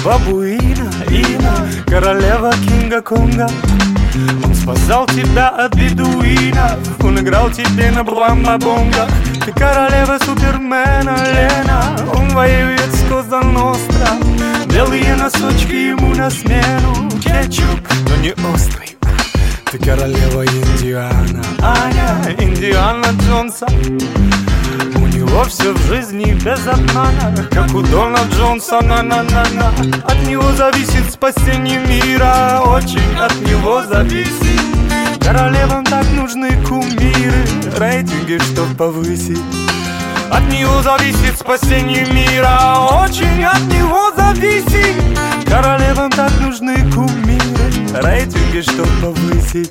бабуина, королева Кинга-Конга. Он спасал тебя от бедуинов, он играл тебе на бламба-бонго. Ты королева Супермена, Лена, он воюет с Коза Ностра. Белые носочки ему на смену, кетчуп, но не острый. Ты королева Индиана, Аня, Индиана Джонса. У него все в жизни без обмана, как у Дона Джонсона, на-на-на. От него зависит спасение мира, очень от него зависит. Королевам так нужны кумиры, рейтинги, чтоб повысить. От него зависит спасение мира, очень от него зависит. Королевам так нужны кумиры, рейтинги, чтоб повысить.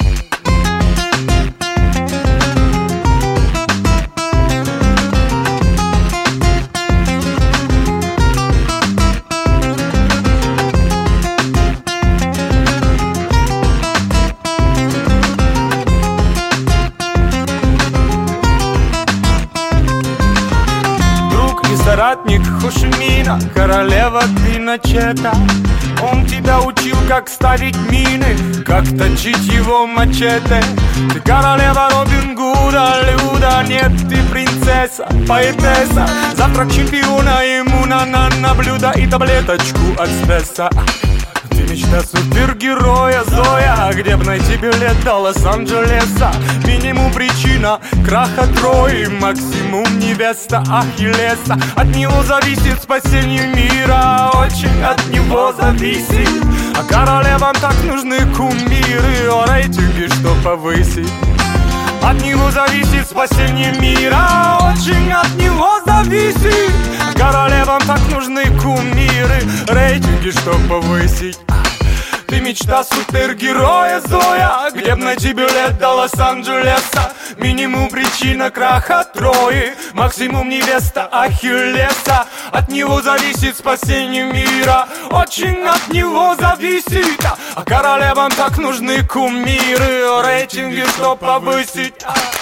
Соратник Хошимина, королева Пиночета. Он тебя учил, как ставить мины, как точить его мачете. Ты королева Робин Гуда, Люда. Нет, ты принцесса, поэтесса. Завтрак чемпиона ему на блюдо и таблеточку от стресса. Ты мечта супергероя Зоя, где б найти билет до Лос-Анджелеса? Минимум причина краха Трои, максимум невеста Ахиллеса. От него зависит спасение мира, очень от него зависит. А королевам так нужны кумиры, рейтинги, что повысить. От него зависит спасение мира, очень от него зависит. Королевам так нужны кумиры, рейтинги, чтоб повысить. Ты мечта супергероя Зоя, где б найти билет до Лос-Анджелеса? Минимум причина краха Трои, максимум невеста Ахиллеса. От него зависит спасение мира, очень от него зависит. А королевам так нужны кумиры, рейтинги, чтоб повысить.